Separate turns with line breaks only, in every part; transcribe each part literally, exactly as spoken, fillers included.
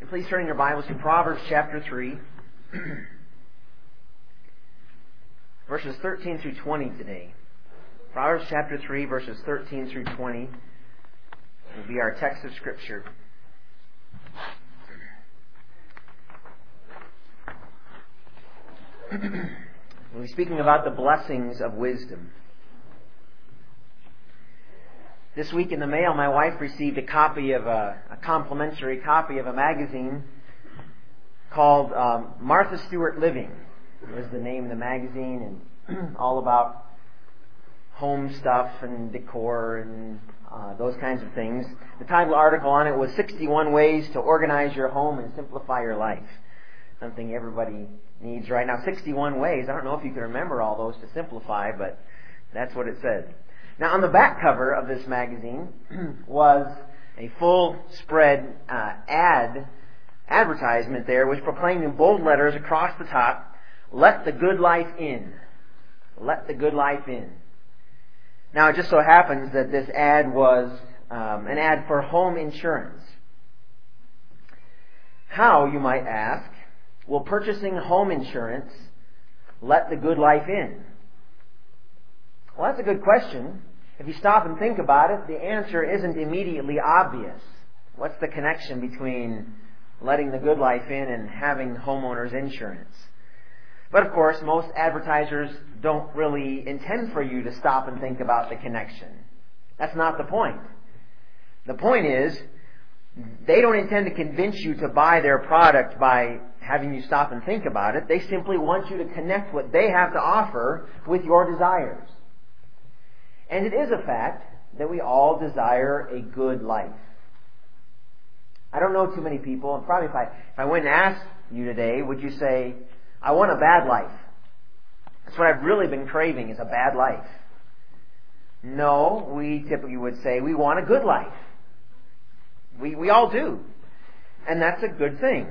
Please turn in your Bibles to Proverbs chapter three, verses thirteen through twenty today. Proverbs chapter three, verses thirteen through twenty will be our text of Scripture. We'll be speaking about the blessings of wisdom. This week in the mail, my wife received a copy of a, a complimentary copy of a magazine called um, Martha Stewart Living. Was the name of the magazine, and all about home stuff and decor and uh, those kinds of things. The title article on it was sixty-one Ways to Organize Your Home and Simplify Your Life. Something everybody needs right now. sixty-one ways. I don't know if you can remember all those to simplify, but that's what it said. Now, on the back cover of this magazine was a full spread uh, ad, advertisement there, which proclaimed in bold letters across the top, "Let the good life in. Let the good life in." Now, it just so happens that this ad was um, an ad for home insurance. How, you might ask, will purchasing home insurance let the good life in? Well, that's a good question. If you stop and think about it, the answer isn't immediately obvious. What's the connection between letting the good life in and having homeowners insurance? But of course, most advertisers don't really intend for you to stop and think about the connection. That's not the point. The point is, they don't intend to convince you to buy their product by having you stop and think about it. They simply want you to connect what they have to offer with your desires. And it is a fact that we all desire a good life. I don't know too many people, and probably if I, if I went and asked you today, would you say, "I want a bad life"? That's what I've really been craving, is a bad life. No, we typically would say we want a good life. We, we all do. And that's a good thing.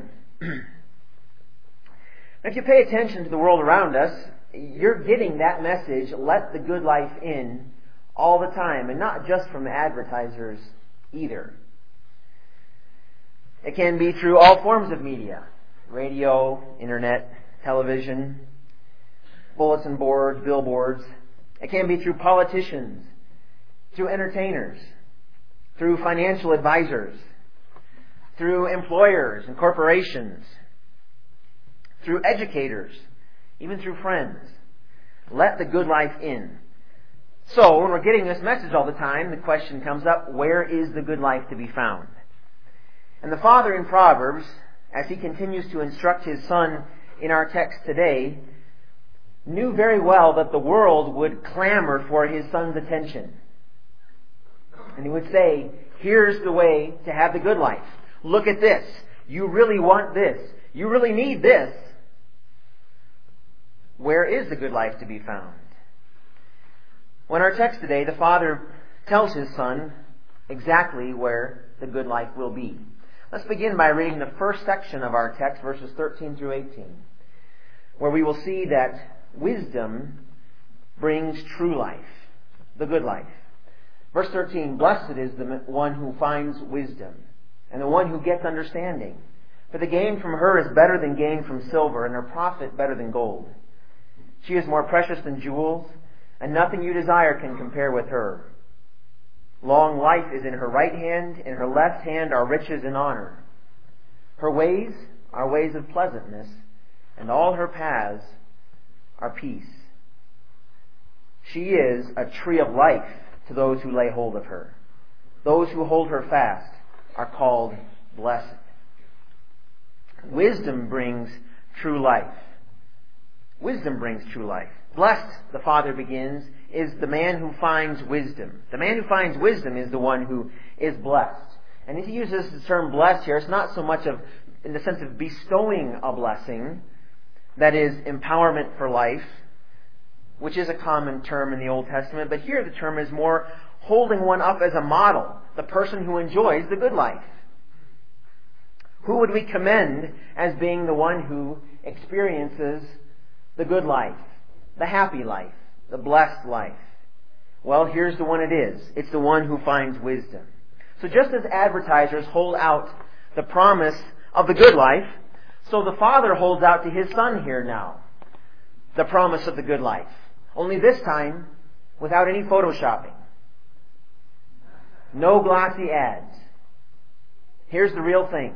If you pay attention to the world around us, you're getting that message, "Let the good life in," all the time, and not just from advertisers either. It can be through all forms of media: radio, internet, television, bulletin boards, billboards. It can be through politicians, through entertainers, through financial advisors, through employers and corporations, through educators, even through friends. Let the good life in. So, when we're getting this message all the time, the question comes up, where is the good life to be found? And the father in Proverbs, as he continues to instruct his son in our text today, knew very well that the world would clamor for his son's attention. And he would say, "Here's the way to have the good life. Look at this. You really want this. You really need this." Where is the good life to be found? Well, in our text today, the father tells his son exactly where the good life will be. Let's begin by reading the first section of our text, verses thirteen through eighteen, where we will see that wisdom brings true life, the good life. Verse thirteen, "Blessed is the one who finds wisdom, and the one who gets understanding. For the gain from her is better than gain from silver, and her profit better than gold. She is more precious than jewels, and nothing you desire can compare with her. Long life is in her right hand, in her left hand are riches and honor. Her ways are ways of pleasantness, and all her paths are peace. She is a tree of life to those who lay hold of her. Those who hold her fast are called blessed." Wisdom brings true life. Wisdom brings true life. Blessed, the father begins, is the man who finds wisdom. The man who finds wisdom is the one who is blessed. And if he uses the term blessed here, it's not so much of in the sense of bestowing a blessing, that is empowerment for life, which is a common term in the Old Testament, but here the term is more holding one up as a model, the person who enjoys the good life. Who would we commend as being the one who experiences the good life, the happy life, the blessed life? Well, here's the one it is. It's the one who finds wisdom. So just as advertisers hold out the promise of the good life. So the Father holds out to His Son here now the promise of the good life. Only this time without any photoshopping. No glossy ads. Here's the real thing.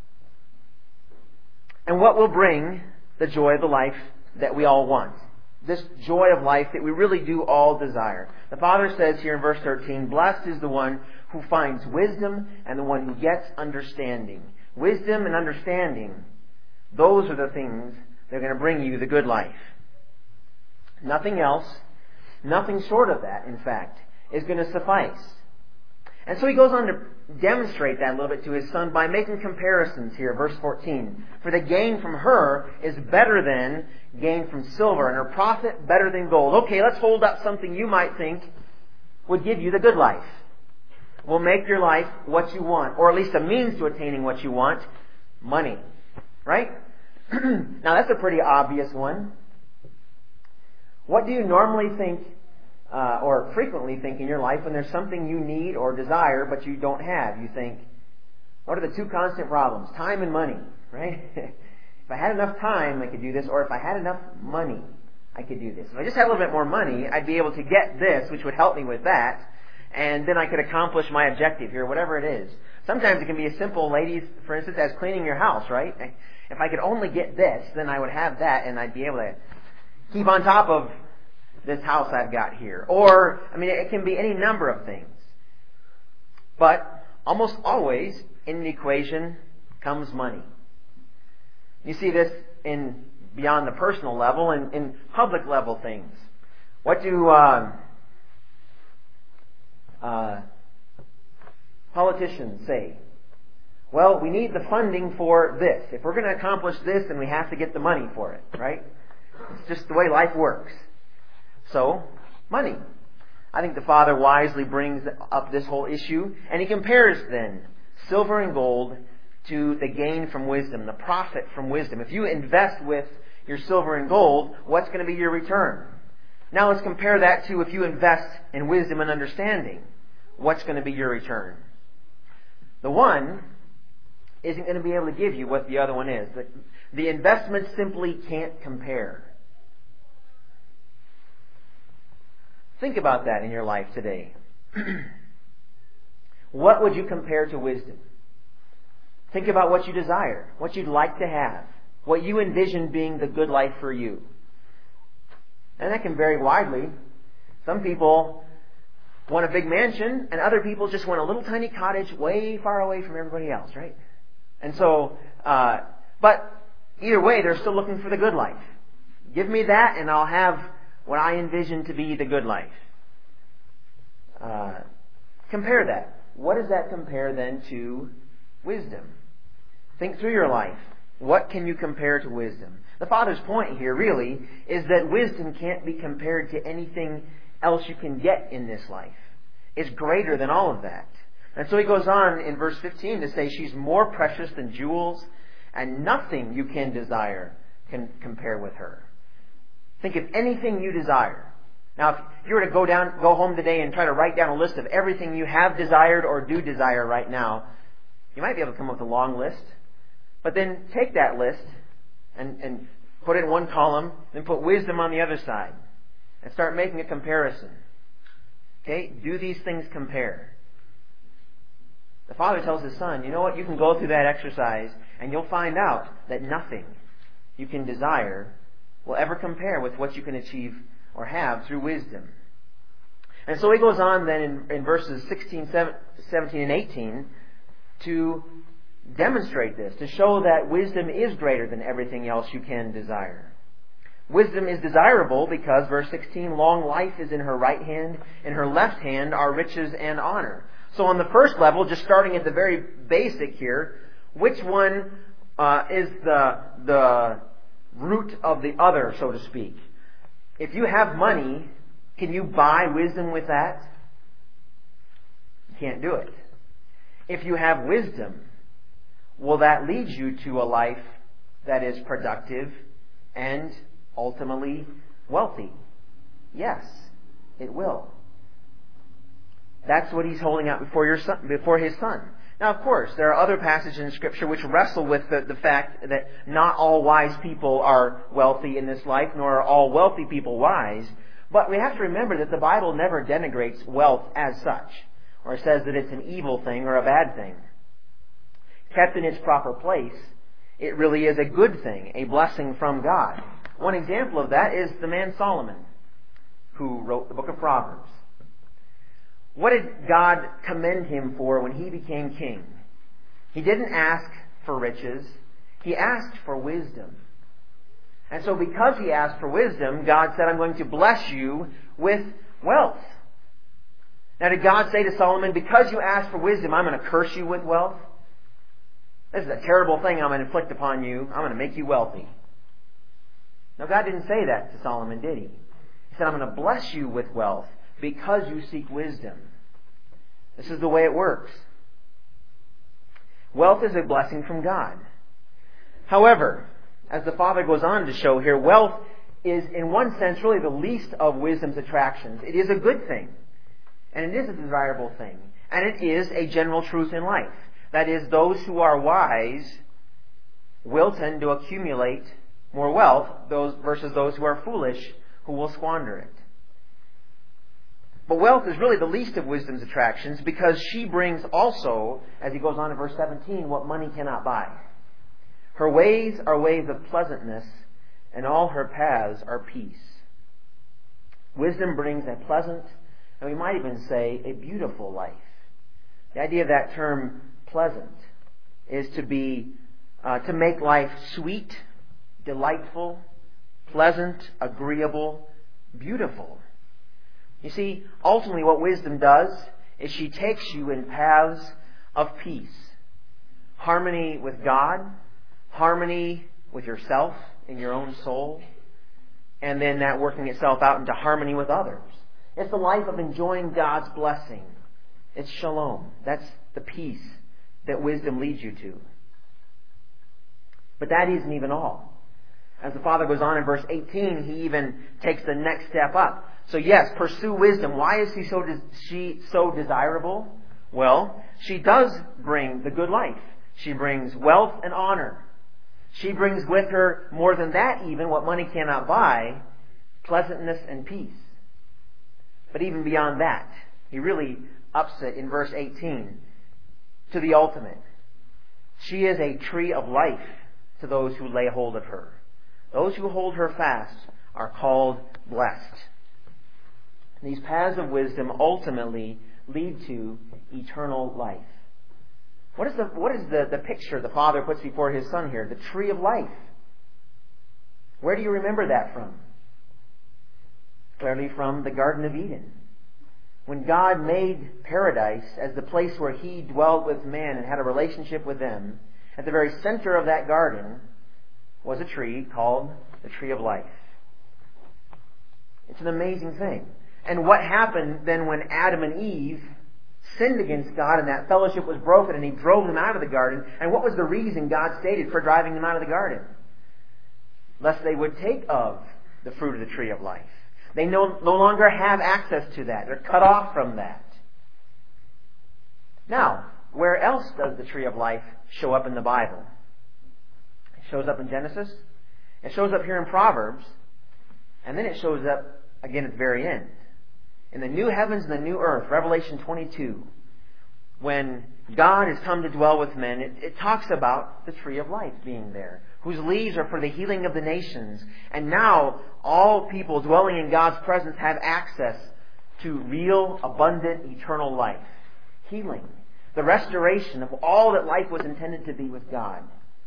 And what will bring the joy of the life that we all want? This joy of life that we really do all desire. The Father says here in verse thirteen, "Blessed is the one who finds wisdom and the one who gets understanding." Wisdom and understanding, those are the things that are going to bring you the good life. Nothing else, nothing short of that, in fact, is going to suffice. And so he goes on to demonstrate that a little bit to his son by making comparisons here, verse fourteen. "For the gain from her is better than gain from silver, and her profit better than gold." Okay, let's hold up something you might think would give you the good life. Will make your life what you want, or at least a means to attaining what you want. Money. Right? Now that's a pretty obvious one. What do you normally think Uh, or frequently think in your life when there's something you need or desire but you don't have? You think, what are the two constant problems? Time and money, right? If I had enough time, I could do this, or if I had enough money, I could do this. If I just had a little bit more money, I'd be able to get this, which would help me with that, and then I could accomplish my objective here, whatever it is. Sometimes it can be as simple, ladies, for instance, as cleaning your house, right? If I could only get this, then I would have that, and I'd be able to keep on top of this house I've got here. Or, I mean, it can be any number of things. But almost always in an equation comes money. You see this in beyond the personal level and in public level things. What do uh, uh, politicians say? Well, we need the funding for this. If we're going to accomplish this, then we have to get the money for it, right? It's just the way life works. So, money. I think the Father wisely brings up this whole issue, and he compares then silver and gold to the gain from wisdom, the profit from wisdom. If you invest with your silver and gold, what's going to be your return? Now let's compare that to if you invest in wisdom and understanding, what's going to be your return? The one isn't going to be able to give you what the other one is. The, the investment simply can't compare. Think about that in your life today. What would you compare to wisdom? Think about what you desire, what you'd like to have, what you envision being the good life for you. And that can vary widely. Some people want a big mansion, and other people just want a little tiny cottage way far away from everybody else, right? And so, uh, but either way, they're still looking for the good life. Give me that, and I'll have what I envision to be the good life. Uh, compare that. What does that compare then to wisdom? Think through your life. What can you compare to wisdom? The Father's point here really is that wisdom can't be compared to anything else you can get in this life. It's greater than all of that. And so he goes on in verse fifteen to say she's more precious than jewels, and nothing you can desire can compare with her. Think of anything you desire. Now, if you were to go down, go home today and try to write down a list of everything you have desired or do desire right now, you might be able to come up with a long list. But then take that list and, and put it in one column, then put wisdom on the other side, and start making a comparison. Okay? Do these things compare? The Father tells His Son, you know what? You can go through that exercise and you'll find out that nothing you can desire will ever compare with what you can achieve or have through wisdom. And so he goes on then in, in verses sixteen, seventeen, and eighteen to demonstrate this, to show that wisdom is greater than everything else you can desire. Wisdom is desirable because, verse sixteen, long life is in her right hand, in her left hand are riches and honor. So on the first level, just starting at the very basic here, which one uh, is the the root of the other, so to speak? If you have money, can you buy wisdom with that? You can't do it. If you have wisdom, will that lead you to a life that is productive and ultimately wealthy? Yes, it will. That's what he's holding out before your son, before his son. Now, of course, there are other passages in Scripture which wrestle with the, the fact that not all wise people are wealthy in this life, nor are all wealthy people wise. But we have to remember that the Bible never denigrates wealth as such, or says that it's an evil thing or a bad thing. Kept in its proper place, it really is a good thing, a blessing from God. One example of that is the man Solomon, who wrote the book of Proverbs. What did God commend him for when he became king? He didn't ask for riches. He asked for wisdom. And so because he asked for wisdom, God said, I'm going to bless you with wealth. Now, did God say to Solomon, because you asked for wisdom, I'm going to curse you with wealth? This is a terrible thing I'm going to inflict upon you. I'm going to make you wealthy. No, God didn't say that to Solomon, did he? He said, I'm going to bless you with wealth because you seek wisdom. This is the way it works. Wealth is a blessing from God. However, as the Father goes on to show here, wealth is in one sense really the least of wisdom's attractions. It is a good thing. And it is a desirable thing. And it is a general truth in life. That is, those who are wise will tend to accumulate more wealth those versus those who are foolish, who will squander it. But wealth is really the least of wisdom's attractions because she brings also, as he goes on in verse seventeen, what money cannot buy. Her ways are ways of pleasantness, and all her paths are peace. Wisdom brings a pleasant, and we might even say a beautiful life. The idea of that term, pleasant, is to be, uh, to make life sweet, delightful, pleasant, agreeable, beautiful. You see, ultimately what wisdom does is she takes you in paths of peace. Harmony with God, harmony with yourself in your own soul, and then that working itself out into harmony with others. It's the life of enjoying God's blessing. It's shalom. That's the peace that wisdom leads you to. But that isn't even all. As the Father goes on in verse eighteen, he even takes the next step up. So yes, pursue wisdom. Why is she so, de- she so desirable? Well, she does bring the good life. She brings wealth and honor. She brings with her, more than that even, what money cannot buy, pleasantness and peace. But even beyond that, he really ups it in verse eighteen to the ultimate. She is a tree of life to those who lay hold of her. Those who hold her fast are called blessed. These paths of wisdom ultimately lead to eternal life. What is the, what is the, the picture the Father puts before His Son here? The tree of life. Where do you remember that from? Clearly from the Garden of Eden. When God made paradise as the place where He dwelled with man and had a relationship with them, at the very center of that garden was a tree called the tree of life. It's an amazing thing. And what happened then when Adam and Eve sinned against God and that fellowship was broken and He drove them out of the garden? And what was the reason God stated for driving them out of the garden? Lest they would take of the fruit of the tree of life. They no, no longer have access to that. They're cut off from that. Now, where else does the tree of life show up in the Bible? It shows up in Genesis. It shows up here in Proverbs. And then it shows up again at the very end. In the new heavens and the new earth, Revelation twenty-two, when God has come to dwell with men, it, it talks about the tree of life being there, whose leaves are for the healing of the nations. And now all people dwelling in God's presence have access to real, abundant, eternal life. Healing. The restoration of all that life was intended to be with God.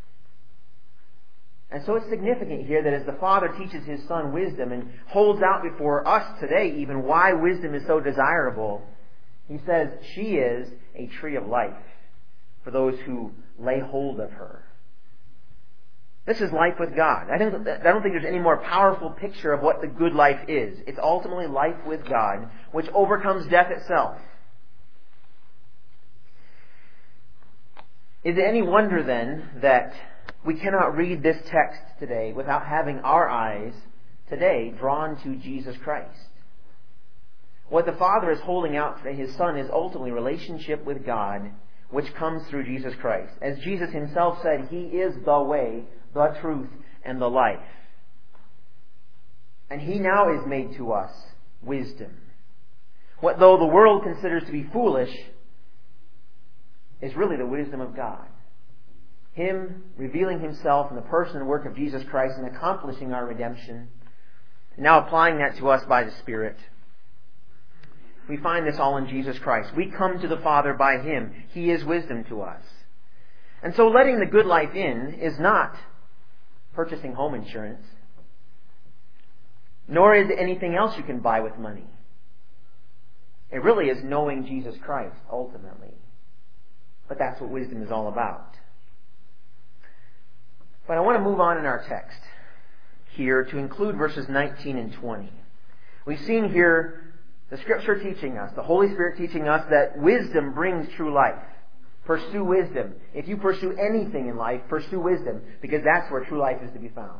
And so it's significant here that as the Father teaches His Son wisdom and holds out before us today even why wisdom is so desirable, He says she is a tree of life for those who lay hold of her. This is life with God. I don't, I don't think there's any more powerful picture of what the good life is. It's ultimately life with God, which overcomes death itself. Is it any wonder then that we cannot read this text today without having our eyes today drawn to Jesus Christ? What the Father is holding out to His Son is ultimately relationship with God, which comes through Jesus Christ. As Jesus himself said, He is the way, the truth, and the life. And He now is made to us wisdom. What though the world considers to be foolish is really the wisdom of God. Him revealing Himself in the person and work of Jesus Christ and accomplishing our redemption. And now applying that to us by the Spirit. We find this all in Jesus Christ. We come to the Father by Him. He is wisdom to us. And so letting the good life in is not purchasing home insurance. Nor is it anything else you can buy with money. It really is knowing Jesus Christ, ultimately. But that's what wisdom is all about. But I want to move on in our text here to include verses nineteen and twenty. We've seen here the Scripture teaching us, the Holy Spirit teaching us that wisdom brings true life. Pursue wisdom. If you pursue anything in life, pursue wisdom, because that's where true life is to be found.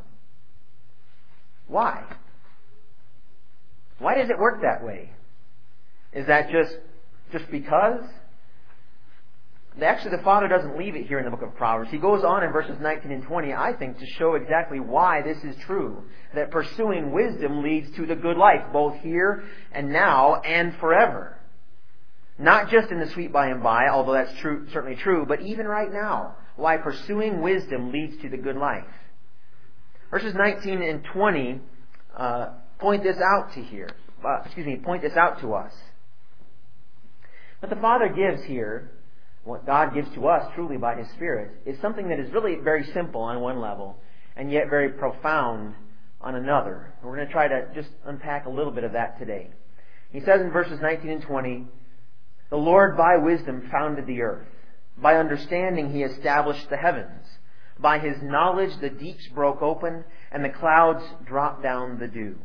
Why? Why does it work that way? Is that just, just because? Actually, the Father doesn't leave it here in the book of Proverbs. He goes on in verses nineteen and twenty, I think, to show exactly why this is true. That pursuing wisdom leads to the good life, both here and now and forever. Not just in the sweet by and by, although that's true, certainly true, but even right now. Why pursuing wisdom leads to the good life. Verses nineteen and twenty uh, point this out to here. Uh, excuse me, point this out to us. What the Father gives here, what God gives to us truly by His Spirit, is something that is really very simple on one level and yet very profound on another. And we're going to try to just unpack a little bit of that today. He says in verses nineteen and twenty, "The Lord by wisdom founded the earth. By understanding He established the heavens. By His knowledge the deeps broke open and the clouds dropped down the dew."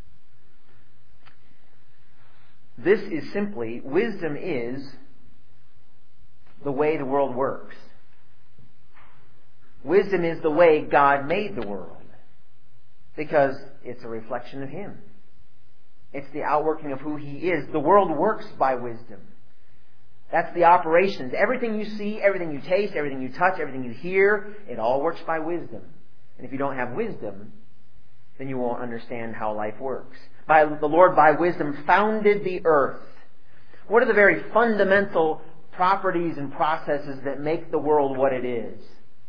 This is simply, wisdom is the way the world works. Wisdom is the way God made the world. Because it's a reflection of Him. It's the outworking of who He is. The world works by wisdom. That's the operations. Everything you see, everything you taste, everything you touch, everything you hear, it all works by wisdom. And if you don't have wisdom, then you won't understand how life works. By the Lord by wisdom founded the earth. What are the very fundamental properties and processes that make the world what it is?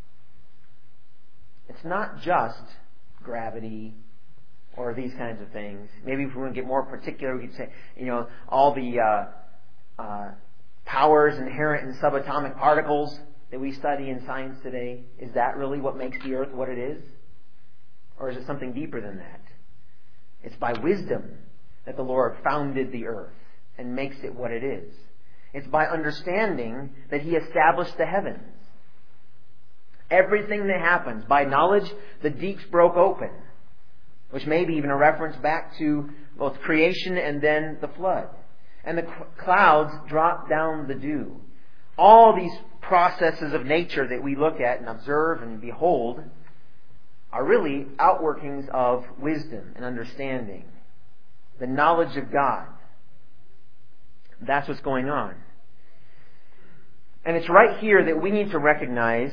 It's not just gravity or these kinds of things. Maybe if we want to get more particular, we could say, you know, all the uh, uh, powers inherent in subatomic particles that we study in science today. Is that really what makes the earth what it is? Or is it something deeper than that? It's by wisdom that the Lord founded the earth and makes it what it is. It's by understanding that He established the heavens. Everything that happens, by knowledge, the deeps broke open, which may be even a reference back to both creation and then the flood. And the clouds dropped down the dew. All these processes of nature that we look at and observe and behold are really outworkings of wisdom and understanding. The knowledge of God. That's what's going on. And it's right here that we need to recognize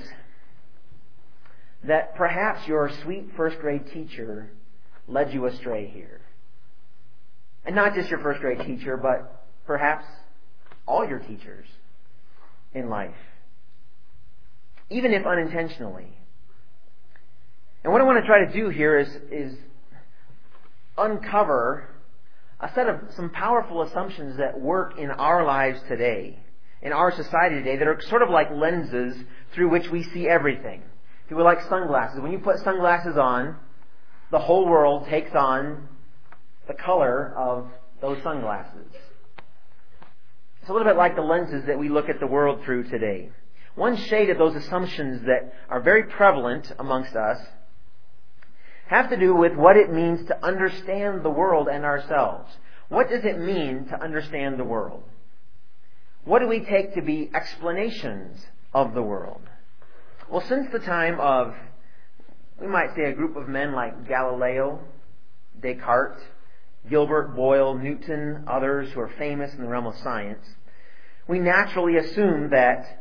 that perhaps your sweet first grade teacher led you astray here. And not just your first grade teacher, but perhaps all your teachers in life. Even if unintentionally. And what I want to try to do here is, is uncover a set of some powerful assumptions that work in our lives today, in our society today, that are sort of like lenses through which we see everything. If you were like sunglasses, when you put sunglasses on, the whole world takes on the color of those sunglasses. It's a little bit like the lenses that we look at the world through today. One shade of those assumptions that are very prevalent amongst us have to do with what it means to understand the world and ourselves. What does it mean to understand the world? What do we take to be explanations of the world? Well, since the time of, we might say, a group of men like Galileo, Descartes, Gilbert, Boyle, Newton, others who are famous in the realm of science, we naturally assume that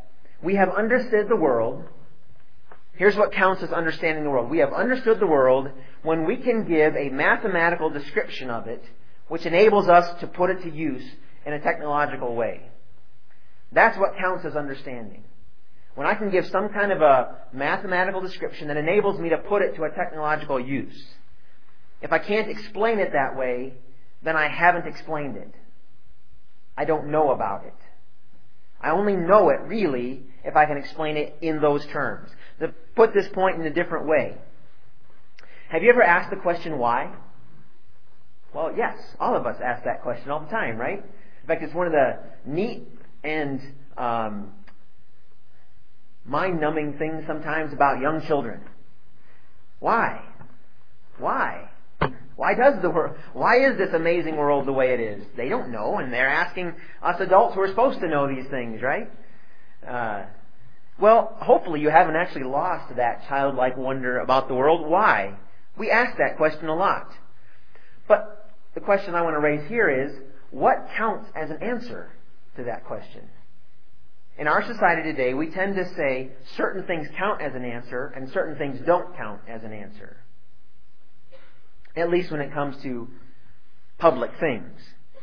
We have understood the world. Here's what counts as understanding the world. We have understood the world when we can give a mathematical description of it, which enables us to put it to use in a technological way. That's what counts as understanding. When I can give some kind of a mathematical description that enables me to put it to a technological use. If I can't explain it that way, then I haven't explained it. I don't know about it. I only know it, really, if I can explain it in those terms. To put this point in a different way. Have you ever asked the question, why? Well, yes. All of us ask that question all the time, right? In fact, it's one of the neat and um, mind-numbing things sometimes about young children. Why? Why? Why does the world, why is this amazing world the way it is? They don't know, and they're asking us adults who are supposed to know these things, right? Uh, well, hopefully you haven't actually lost that childlike wonder about the world. Why? We ask that question a lot. But the question I want to raise here is, what counts as an answer to that question? In our society today, we tend to say certain things count as an answer and certain things don't count as an answer. At least when it comes to public things.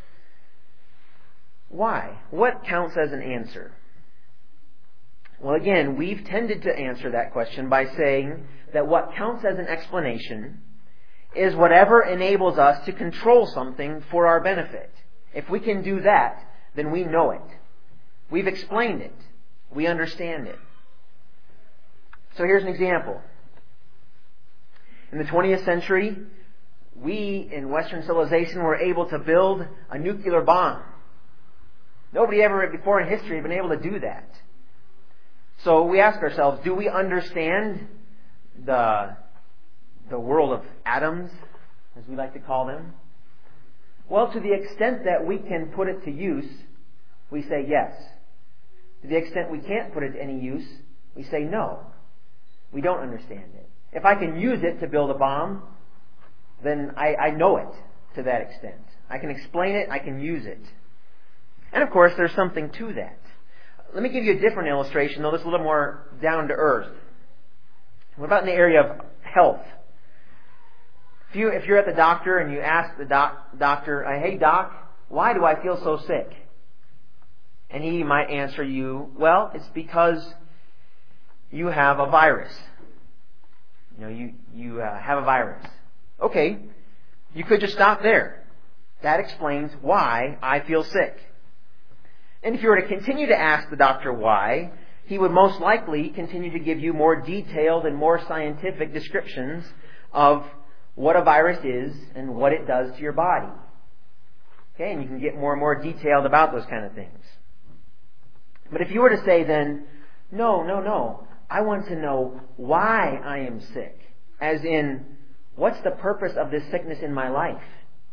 Why? What counts as an answer? Well, again, we've tended to answer that question by saying that what counts as an explanation is whatever enables us to control something for our benefit. If we can do that, then we know it. We've explained it. We understand it. So here's an example. In the twentieth century, we in Western civilization were able to build a nuclear bomb. Nobody ever before in history had been able to do that. So we ask ourselves, do we understand the, the world of atoms, as we like to call them? Well, to the extent that we can put it to use, we say yes. To the extent we can't put it to any use, we say no. We don't understand it. If I can use it to build a bomb, then I, I know it to that extent. I can explain it, I can use it. And of course, there's something to that. Let me give you a different illustration, though that's a little more down to earth. What about in the area of health? If, you, if you're at the doctor and you ask the doc, doctor, hey doc, why do I feel so sick? And he might answer you, well, it's because you have a virus. You know, you, you uh, have a virus. Okay, you could just stop there. That explains why I feel sick. And if you were to continue to ask the doctor why, he would most likely continue to give you more detailed and more scientific descriptions of what a virus is and what it does to your body. Okay, and you can get more and more detailed about those kind of things. But if you were to say then, no, no, no, I want to know why I am sick, as in, what's the purpose of this sickness in my life?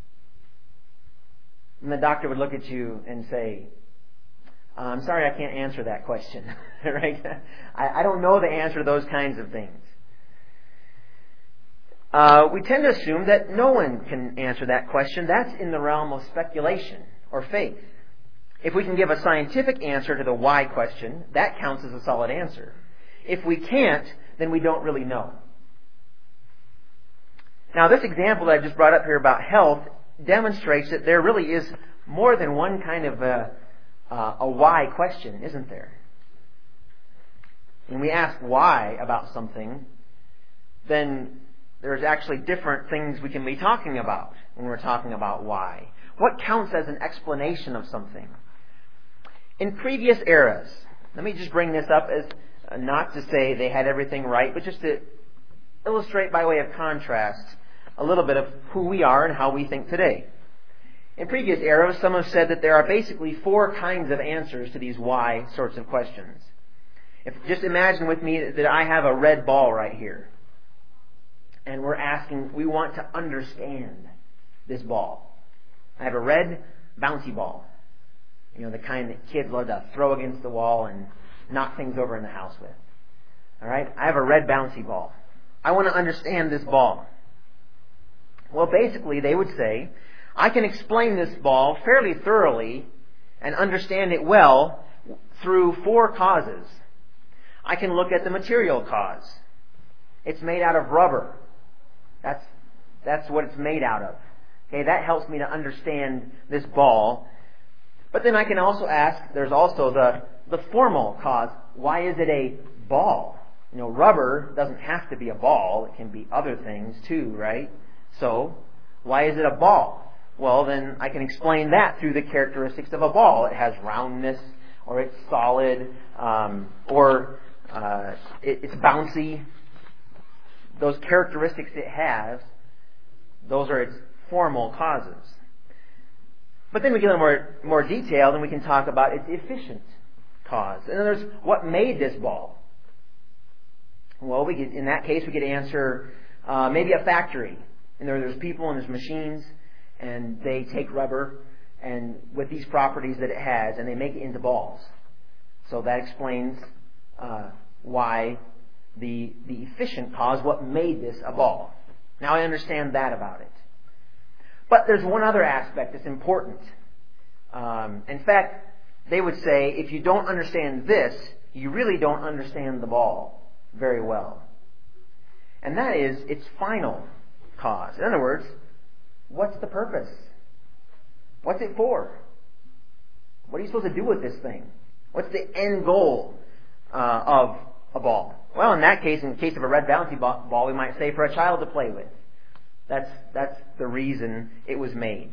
And the doctor would look at you and say, I'm sorry, I can't answer that question. Right? I, I don't know the answer to those kinds of things. Uh, we tend to assume that no one can answer that question. That's in the realm of speculation or faith. If we can give a scientific answer to the why question, that counts as a solid answer. If we can't, then we don't really know. Now, this example that I just brought up here about health demonstrates that there really is more than one kind of a, uh, a why question, isn't there? When we ask why about something, then there's actually different things we can be talking about when we're talking about why. What counts as an explanation of something? In previous eras, let me just bring this up as uh, not to say they had everything right, but just to illustrate by way of contrast a little bit of who we are and how we think today. In previous eras, some have said that there are basically four kinds of answers to these why sorts of questions. If just imagine with me that I have a red ball right here. And we're asking, we want to understand this ball. I have a red bouncy ball. You know, the kind that kids love to throw against the wall and knock things over in the house with. All right? I have a red bouncy ball. I want to understand this ball. Well, basically, they would say, I can explain this ball fairly thoroughly and understand it well through four causes. I can look at the material cause. It's made out of rubber. That's, that's what it's made out of. Okay, that helps me to understand this ball. But then I can also ask, there's also the, the formal cause. Why is it a ball? You know, rubber doesn't have to be a ball. It can be other things too, right? So, why is it a ball? Well, then I can explain that through the characteristics of a ball. It has roundness, or it's solid, um, or uh, it, it's bouncy. Those characteristics it has, those are its formal causes. But then we get a little more, more detailed and we can talk about its efficient cause. In other words, what made this ball? Well, we could, in that case, we could answer uh, maybe a factory. And there, there's people and there's machines, and they take rubber and with these properties that it has, and they make it into balls. So that explains uh, why the the efficient cause, what made this a ball. Now I understand that about it. But there's one other aspect that's important. Um, in fact, they would say, if you don't understand this, you really don't understand the ball very well. And that is its final cause. In other words, what's the purpose? What's it for? What are you supposed to do with this thing? What's the end goal uh, of a ball? Well, in that case, in the case of a red bouncy ball, we might say for a child to play with. That's, that's the reason it was made.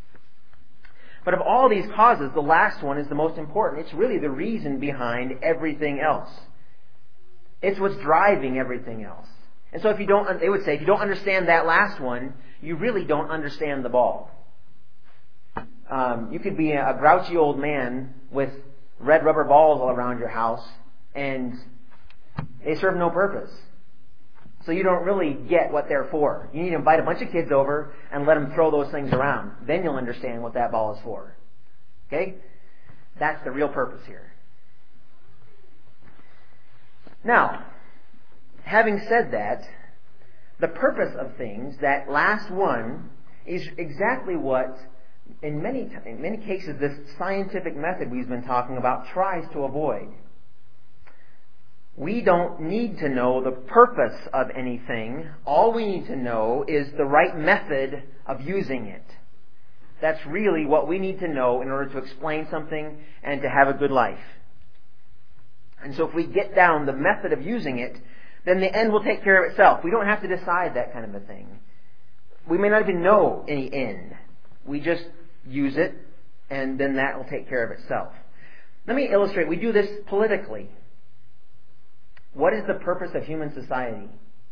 But of all these causes, the last one is the most important. It's really the reason behind everything else. It's what's driving everything else. And so if you don't, they would say, if you don't understand that last one, you really don't understand the ball. Um, you could be a grouchy old man with red rubber balls all around your house, and they serve no purpose. So you don't really get what they're for. You need to invite a bunch of kids over and let them throw those things around. Then you'll understand what that ball is for. Okay? That's the real purpose here. Now, having said that, the purpose of things, that last one, is exactly what, in many, in many cases, this scientific method we've been talking about tries to avoid. We don't need to know the purpose of anything. All we need to know is the right method of using it. That's really what we need to know in order to explain something and to have a good life. And so if we get down the method of using it, then the end will take care of itself. We don't have to decide that kind of a thing. We may not even know any end. We just use it, and then that will take care of itself. Let me illustrate. We do this politically. What is the purpose of human society?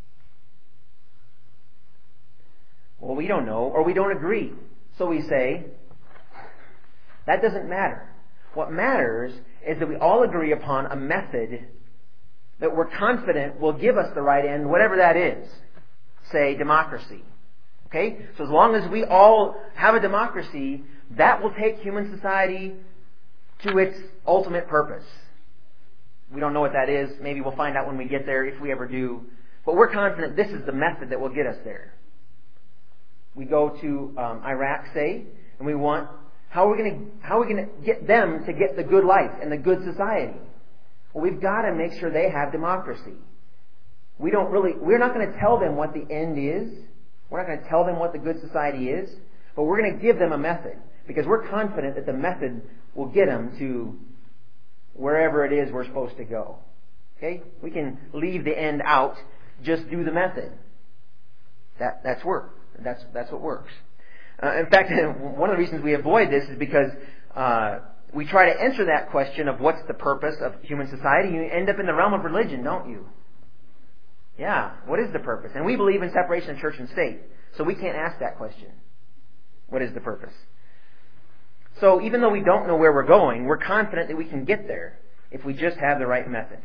Well, we don't know, or we don't agree. So we say, that doesn't matter. What matters is that we all agree upon a method that we're confident will give us the right end, whatever that is. Say, democracy. Okay? So as long as we all have a democracy, that will take human society to its ultimate purpose. We don't know what that is. Maybe we'll find out when we get there, if we ever do. But we're confident this is the method that will get us there. We go to um, Iraq, say, and we want, how are we going to, how are we going to get them to get the good life and the good society? Well, we've got to make sure they have democracy. We don't really, we're not going to tell them what the end is. We're not going to tell them what the good society is. But we're going to give them a method, because we're confident that the method will get them to wherever it is we're supposed to go. Okay? We can leave the end out, just do the method. That, that's work. That's, that's what works. Uh, in fact, one of the reasons we avoid this is because uh, we try to answer that question of what's the purpose of human society. You end up in the realm of religion, don't you? Yeah, what is the purpose? And we believe in separation of church and state, so we can't ask that question. What is the purpose? So even though we don't know where we're going, we're confident that we can get there if we just have the right method.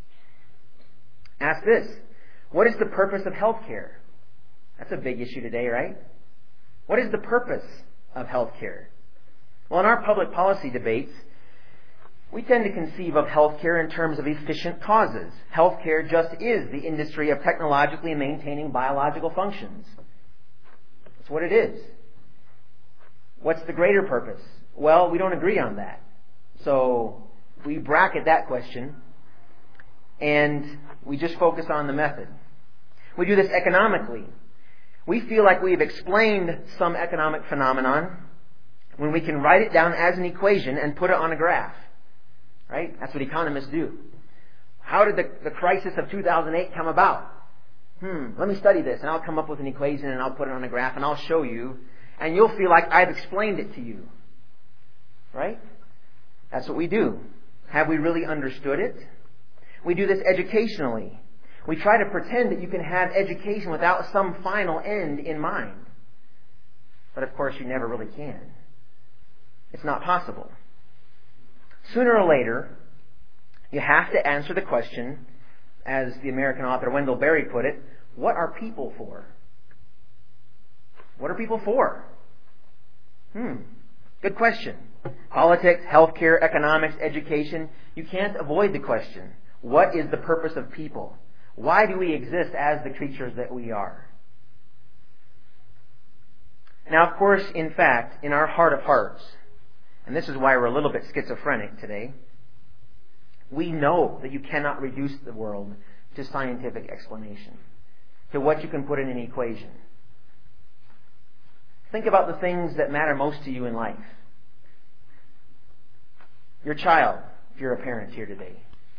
Ask this. What is the purpose of healthcare? That's a big issue today, right? What is the purpose of healthcare? Well, in our public policy debates, we tend to conceive of healthcare in terms of efficient causes. Healthcare just is the industry of technologically maintaining biological functions. That's what it is. What's the greater purpose? Well, we don't agree on that. So we bracket that question. and we just focus on the method. We do this economically. We feel like we've explained some economic phenomenon when we can write it down as an equation and put it on a graph. Right? That's what economists do. How did the, the crisis of two thousand eight come about? Hmm, let me study this, and I'll come up with an equation, and I'll put it on a graph, and I'll show you, and you'll feel like I've explained it to you. Right? That's what we do. Have we really understood it? We do this educationally. We try to pretend that you can have education without some final end in mind. But of course, you never really can. It's not possible. Sooner or later, you have to answer the question, as the American author Wendell Berry put it, what are people for? What are people for? Hmm. Good question. Politics, healthcare, economics, education. You can't avoid the question. What is the purpose of people? Why do we exist as the creatures that we are? Now, of course, in fact, in our heart of hearts, and this is why we're a little bit schizophrenic today, we know that you cannot reduce the world to scientific explanation, to what you can put in an equation. Think about the things that matter most to you in life. Your child, if you're a parent here today.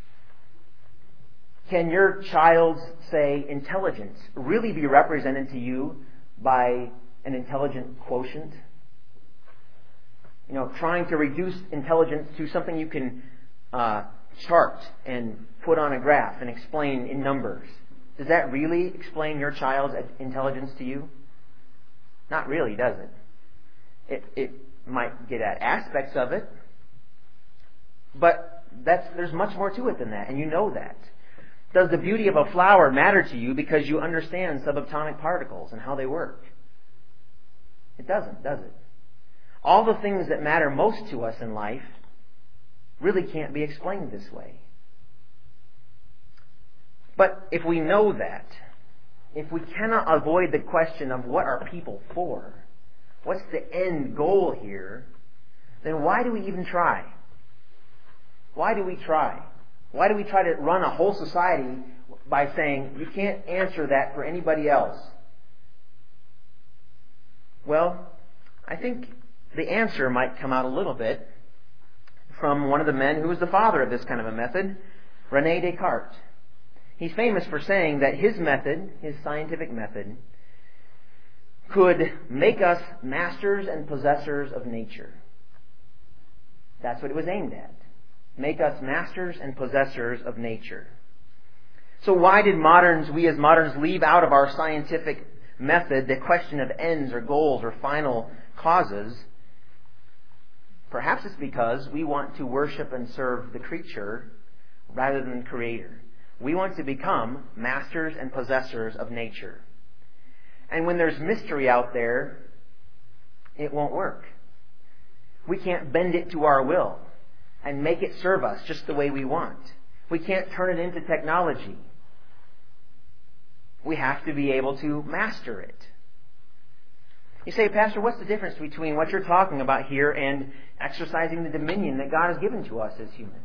Can your child's, say, intelligence really be represented to you by an intelligent quotient? You know, trying to reduce intelligence to something you can uh, chart and put on a graph and explain in numbers. Does that really explain your child's intelligence to you? Not really, does it? It, it might get at aspects of it, but that's, there's much more to it than that, and you know that. Does the beauty of a flower matter to you because you understand subatomic particles and how they work? It doesn't, does it? All the things that matter most to us in life really can't be explained this way. But if we know that, if we cannot avoid the question of what are people for, what's the end goal here, then why do we even try? Why do we try? Why do we try to run a whole society by saying, you can't answer that for anybody else? Well, I think the answer might come out a little bit from one of the men who was the father of this kind of a method, René Descartes. He's famous for saying that his method, his scientific method, could make us masters and possessors of nature. That's what it was aimed at. Make us masters and possessors of nature. So why did moderns, we as moderns, leave out of our scientific method the question of ends or goals or final causes? Perhaps it's because we want to worship and serve the creature rather than the Creator. We want to become masters and possessors of nature. And when there's mystery out there, it won't work. We can't bend it to our will and make it serve us just the way we want. We can't turn it into technology. We have to be able to master it. You say, Pastor, what's the difference between what you're talking about here and exercising the dominion that God has given to us as humans?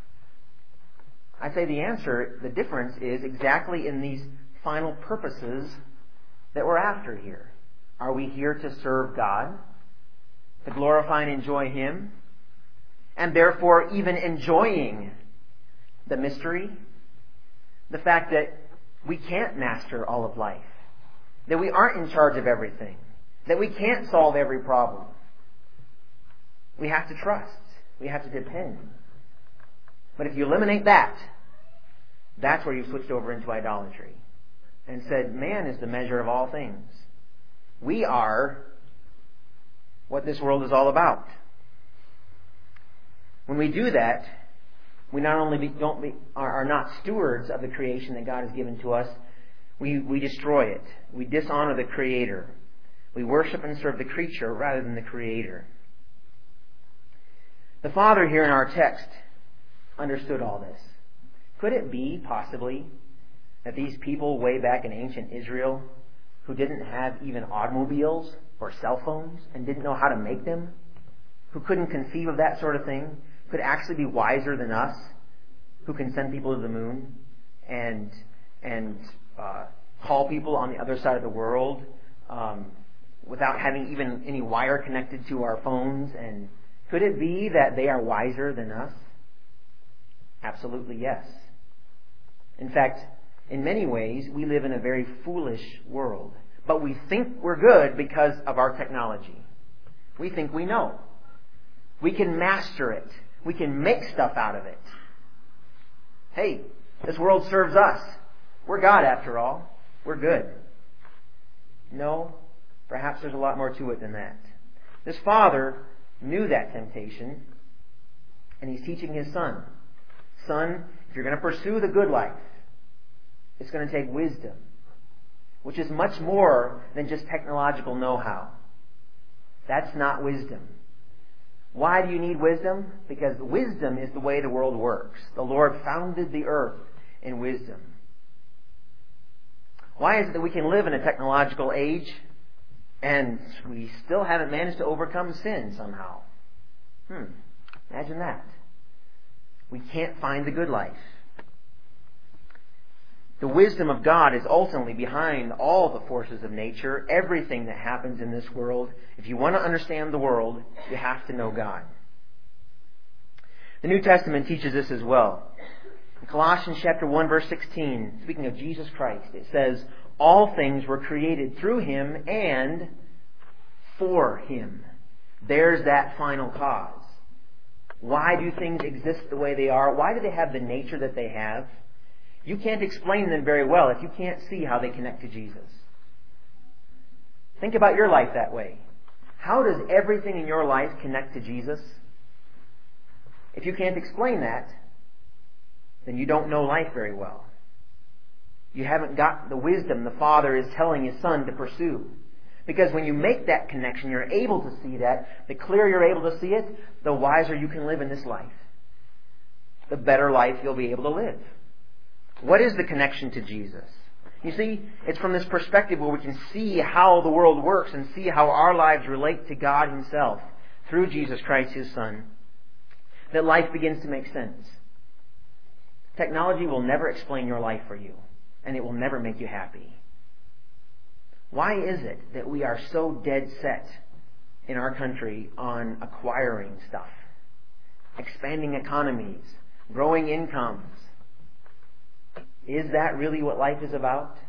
I say the answer, the difference is exactly in these final purposes that we're after here. Are we here to serve God, to glorify and enjoy Him, and therefore even enjoying the mystery, the fact that we can't master all of life, that we aren't in charge of everything, that we can't solve every problem? We have to trust. We have to depend. But if you eliminate that, that's where you've switched over into idolatry and said, man is the measure of all things. We are what this world is all about. When we do that, we not only be, don't be, are, are not stewards of the creation that God has given to us, we, we destroy it. We dishonor the Creator. We worship and serve the creature rather than the Creator. The Father here in our text understood all this. Could it be, possibly, that these people way back in ancient Israel, who didn't have even automobiles or cell phones and didn't know how to make them, who couldn't conceive of that sort of thing, could actually be wiser than us, who can send people to the moon and and uh, call people on the other side of the world um, without having even any wire connected to our phones? And could it be that they are wiser than us? Absolutely yes. In fact, in many ways, we live in a very foolish world. But we think we're good because of our technology. We think we know. We can master it. We can make stuff out of it. Hey, this world serves us. We're God after all. We're good. No, perhaps there's a lot more to it than that. This father knew that temptation, and he's teaching his son. Son, if you're going to pursue the good life, it's going to take wisdom, which is much more than just technological know-how. That's not wisdom. Why do you need wisdom? Because wisdom is the way the world works. The Lord founded the earth in wisdom. Why is it that we can live in a technological age and we still haven't managed to overcome sin somehow? Hmm. Imagine that. We can't find the good life. The wisdom of God is ultimately behind all the forces of nature, everything that happens in this world. If you want to understand the world, you have to know God. The New Testament teaches this as well. In Colossians chapter one, verse sixteen, speaking of Jesus Christ, it says, all things were created through Him and for Him. There's that final cause. Why do things exist the way they are? Why do they have the nature that they have? You can't explain them very well if you can't see how they connect to Jesus. Think about your life that way. How does everything in your life connect to Jesus? If you can't explain that, then you don't know life very well. You haven't got the wisdom the Father is telling His Son to pursue. Because when you make that connection, you're able to see that. The clearer you're able to see it, the wiser you can live in this life. The better life you'll be able to live. What is the connection to Jesus? You see, it's from this perspective where we can see how the world works and see how our lives relate to God Himself through Jesus Christ, His Son, that life begins to make sense. Technology will never explain your life for you, and it will never make you happy. Why is it that we are so dead set in our country on acquiring stuff, expanding economies, growing incomes? Is that really what life is about?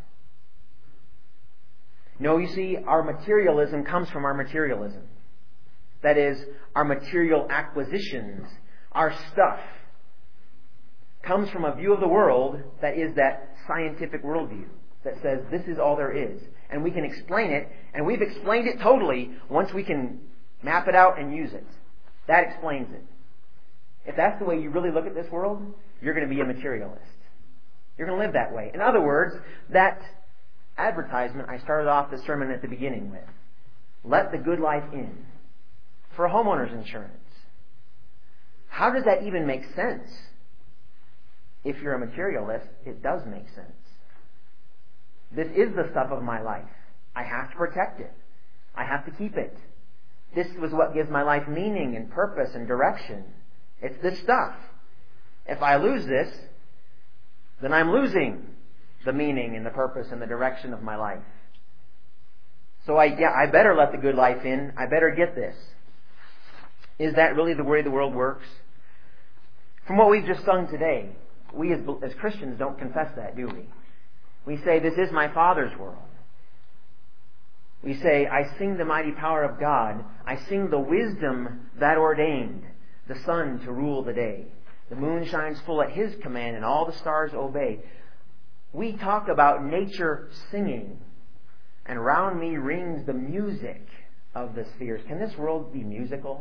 No, you see, our materialism comes from our materialism. That is, our material acquisitions, our stuff, comes from a view of the world that is that scientific worldview that says this is all there is. And we can explain it, and we've explained it totally once we can map it out and use it. That explains it. If that's the way you really look at this world, you're going to be a materialist. You're going to live that way. In other words, that advertisement I started off the sermon at the beginning with, let the good life in, for homeowners insurance. How does that even make sense? If you're a materialist, it does make sense. This is the stuff of my life. I have to protect it. I have to keep it. This was what gives my life meaning and purpose and direction. It's this stuff. If I lose this, then I'm losing the meaning and the purpose and the direction of my life. So I, yeah, I better let the good life in. I better get this. Is that really the way the world works? From what we've just sung today, we as, as Christians don't confess that, do we? We say, this is my Father's world. We say, I sing the mighty power of God. I sing the wisdom that ordained the sun to rule the day. The moon shines full at His command, and all the stars obey. We talk about nature singing, and round me rings the music of the spheres. Can this world be musical?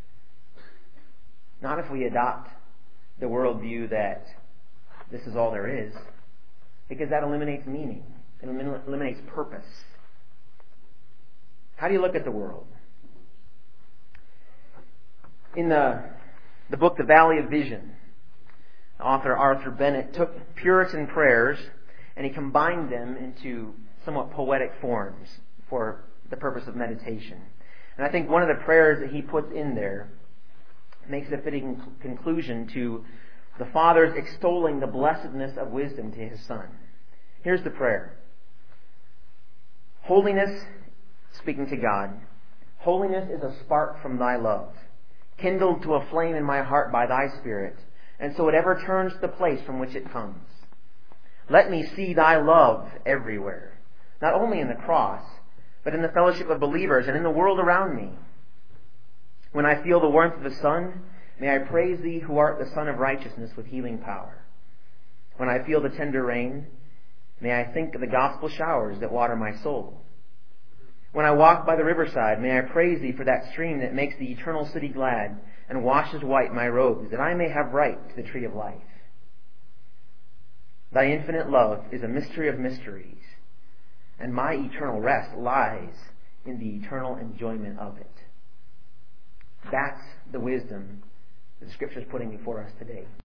Not if we adopt the worldview that this is all there is, because that eliminates meaning. It eliminates purpose. How do you look at the world? In the, the book, The Valley of Vision, author Arthur Bennett took Puritan prayers and he combined them into somewhat poetic forms for the purpose of meditation. And I think one of the prayers that he puts in there makes a fitting conclusion to The Father's extolling the blessedness of wisdom to His Son. Here's the prayer. Holiness, speaking to God, holiness is a spark from Thy love, kindled to a flame in my heart by Thy Spirit, and so it ever turns to the place from which it comes. Let me see Thy love everywhere, not only in the cross, but in the fellowship of believers and in the world around me. When I feel the warmth of the sun, may I praise Thee who art the Son of righteousness with healing power. When I feel the tender rain, may I think of the gospel showers that water my soul. When I walk by the riverside, may I praise Thee for that stream that makes the eternal city glad and washes white my robes, that I may have right to the tree of life. Thy infinite love is a mystery of mysteries, and my eternal rest lies in the eternal enjoyment of it. That's the wisdom that the Scripture is putting before us today.